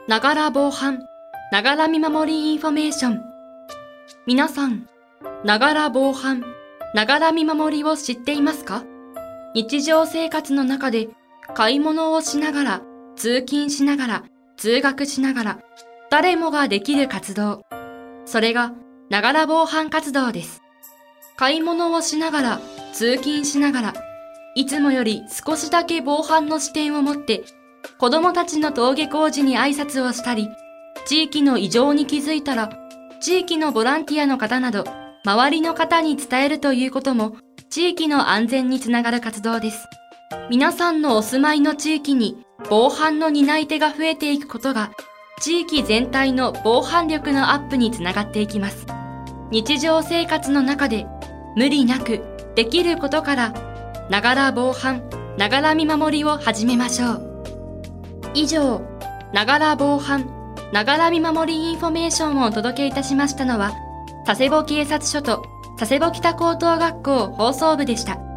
ながら防犯、ながら見守りインフォメーション。皆さん、ながら防犯、ながら見守りを知っていますか？日常生活の中で買い物をしながら、通勤しながら、通学しながら、誰もができる活動。それが、ながら防犯活動です。買い物をしながら、通勤しながら、いつもより少しだけ防犯の視点を持って、子供たちの登下校時に挨拶をしたり、地域の異常に気づいたら、地域のボランティアの方など、周りの方に伝えるということも、地域の安全につながる活動です。皆さんのお住まいの地域に、防犯の担い手が増えていくことが、地域全体の防犯力のアップにつながっていきます。日常生活の中で、無理なくできることから、ながら防犯、ながら見守りを始めましょう。以上、ながら防犯、ながら見守りインフォメーションをお届けいたしましたのは、佐世保警察署と佐世保北高等学校放送部でした。